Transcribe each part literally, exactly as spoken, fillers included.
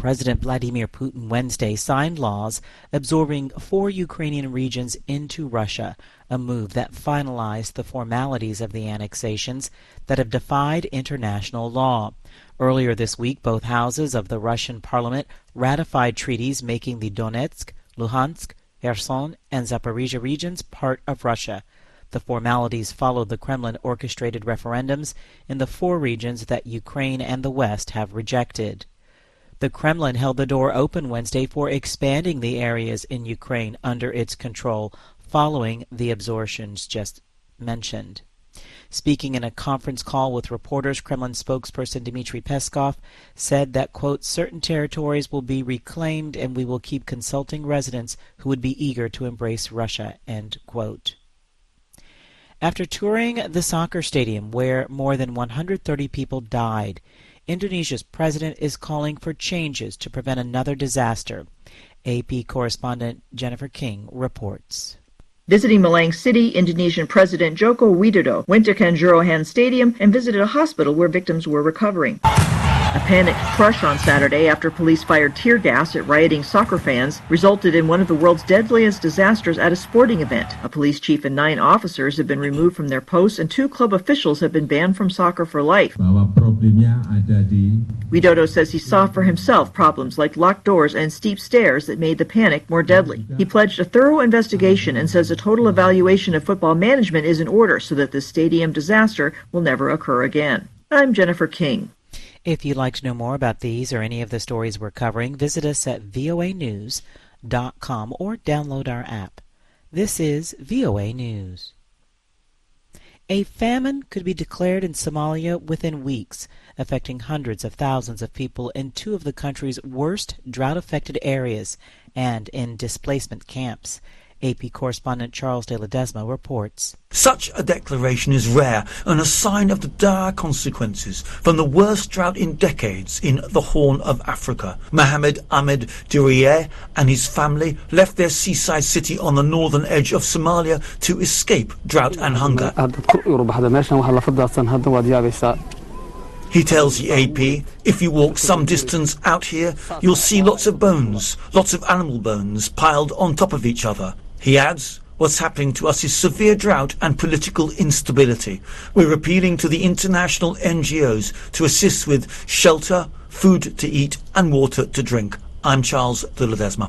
President Vladimir Putin Wednesday signed laws absorbing four Ukrainian regions into Russia, a move that finalized the formalities of the annexations that have defied international law. Earlier this week, both houses of the Russian parliament ratified treaties making the Donetsk, Luhansk, Kherson, and Zaporizhia regions part of Russia. The formalities followed the Kremlin-orchestrated referendums in the four regions that Ukraine and the West have rejected. The Kremlin held the door open Wednesday for expanding the areas in Ukraine under its control following the absorptions just mentioned. Speaking in a conference call with reporters, Kremlin spokesperson Dmitry Peskov said that, quote, certain territories will be reclaimed and we will keep consulting residents who would be eager to embrace Russia, end quote. After touring the soccer stadium where more than one hundred thirty people died, Indonesia's president is calling for changes to prevent another disaster. A P correspondent Jennifer King reports. Visiting Malang City, Indonesian President Joko Widodo went to Kanjuruhan Stadium and visited a hospital where victims were recovering. A panicked crush on Saturday after police fired tear gas at rioting soccer fans resulted in one of the world's deadliest disasters at a sporting event. A police chief and nine officers have been removed from their posts, and two club officials have been banned from soccer for life. Widodo says he saw for himself problems like locked doors and steep stairs that made the panic more deadly. He pledged a thorough investigation and says a total evaluation of football management is in order so that this stadium disaster will never occur again. I'm Jennifer King. If you'd like to know more about these or any of the stories we're covering, visit us at V O A news dot com or download our app. This is V O A News. A famine could be declared in Somalia within weeks, affecting hundreds of thousands of people in two of the country's worst drought-affected areas and in displacement camps. A P correspondent Charles de Ledesma reports. Such a declaration is rare and a sign of the dire consequences from the worst drought in decades in the Horn of Africa. Mohamed Ahmed Duriye and his family left their seaside city on the northern edge of Somalia to escape drought and hunger. He tells the A P, if you walk some distance out here, you'll see lots of bones, lots of animal bones piled on top of each other. He adds, what's happening to us is severe drought and political instability. We're appealing to the international N G Os to assist with shelter, food to eat and water to drink. I'm Charles de Ledesma.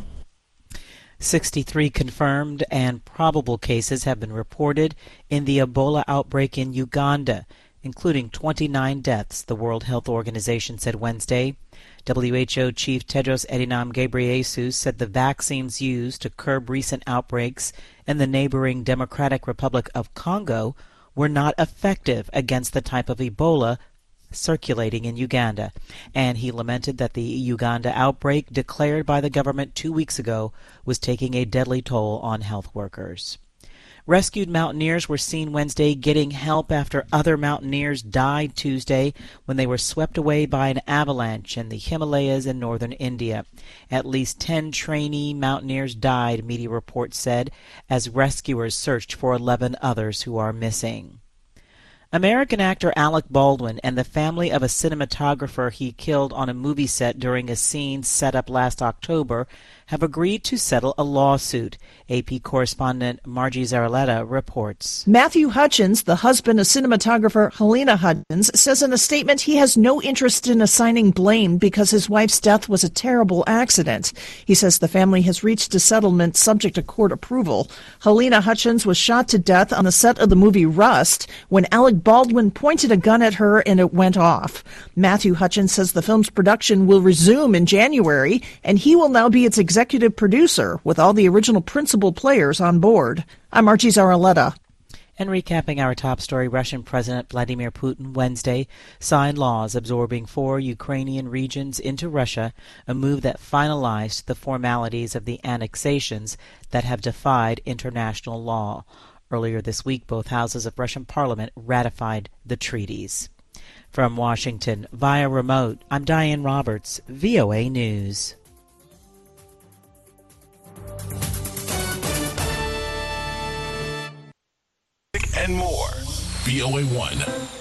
sixty-three confirmed and probable cases have been reported in the Ebola outbreak in Uganda, including twenty-nine deaths, the World Health Organization said Wednesday. W H O Chief Tedros Adhanom Ghebreyesus said the vaccines used to curb recent outbreaks in the neighboring Democratic Republic of Congo were not effective against the type of Ebola circulating in Uganda, and he lamented that the Uganda outbreak declared by the government two weeks ago was taking a deadly toll on health workers. Rescued mountaineers were seen Wednesday getting help after other mountaineers died Tuesday when they were swept away by an avalanche in the Himalayas in northern India. At least ten trainee mountaineers died, media reports said, as rescuers searched for eleven others who are missing. American actor Alec Baldwin and the family of a cinematographer he killed on a movie set during a scene set up last October have agreed to settle a lawsuit. A P correspondent Margie Zaraletta reports. Matthew Hutchins, the husband of cinematographer Helena Hutchins, says in a statement he has no interest in assigning blame because his wife's death was a terrible accident. He says the family has reached a settlement subject to court approval. Helena Hutchins was shot to death on the set of the movie Rust when Alec Baldwin pointed a gun at her and it went off. Matthew Hutchins says the film's production will resume in January, and he will now be its executive producer with all the original principal players on board. I'm Margie Zaraletta. And recapping our top story, Russian President Vladimir Putin Wednesday signed laws absorbing four Ukrainian regions into Russia, a move that finalized the formalities of the annexations that have defied international law. Earlier this week, both houses of Russian parliament ratified the treaties. From Washington, via remote, I'm Diane Roberts, V O A News. And more. V O A one.